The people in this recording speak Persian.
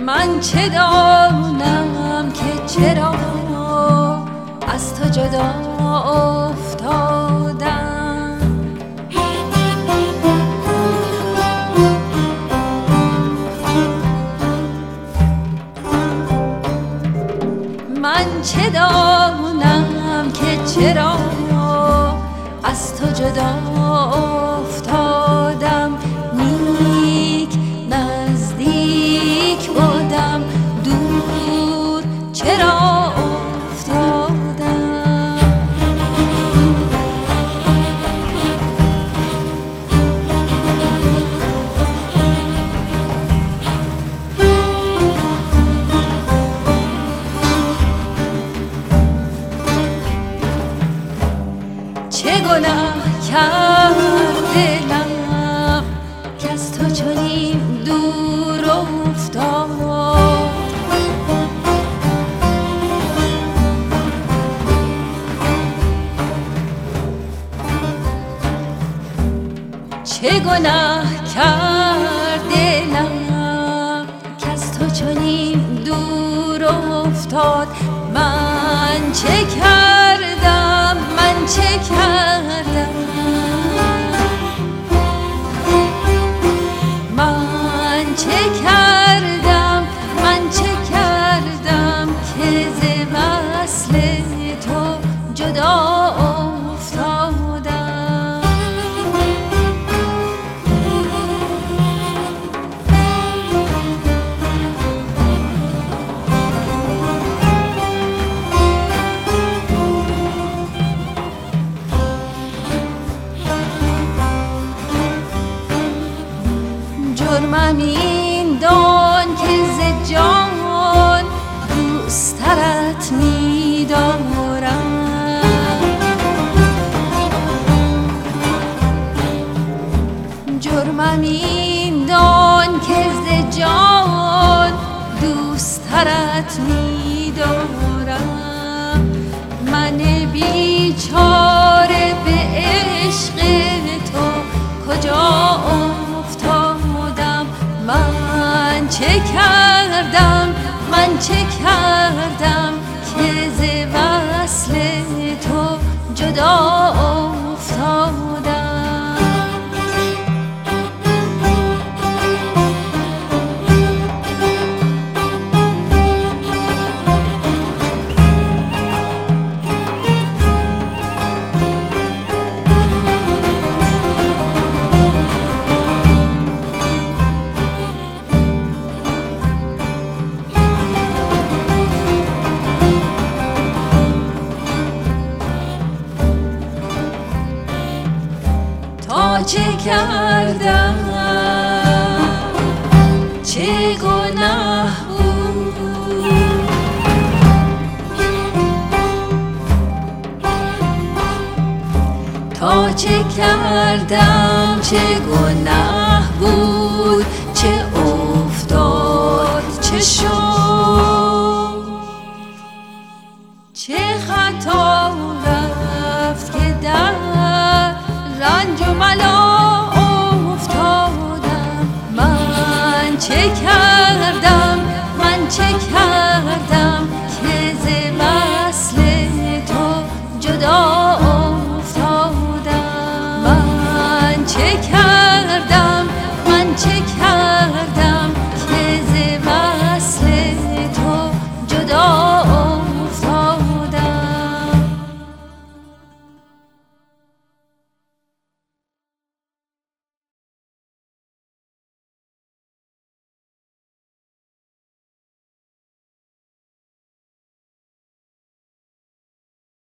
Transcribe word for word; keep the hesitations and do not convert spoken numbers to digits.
من چه دانم که چرا از تو جدا افتادم. من چه دانم که چرا از تو جدا افتادم. نیک نزدیک بودم، دور چرا افتادم. چه گناه کرد دلم که از تو چنین دور افتاد. چه گناه کرد دلم که از تو چنین دور افتاد. من چه کردم، من چه کردم، من چه کردم، من چه کردم که ز وصل تو جدا افتادم. جرمم این دان که ز جان دوسترت می دارم. جرمم این دان که ز جان دوسترت می دارم. من بیچاره به عشق تو کجا افتادم. من چه کردم، من چه کردم که ز وصل تو جدا افتادم. چه کردم، چه گناه بود، تا چه کردم، چه گناه بود، چه افتاد، چه شد، چه خطا رفت که در رنج و بلا افتادم. من چه کردم،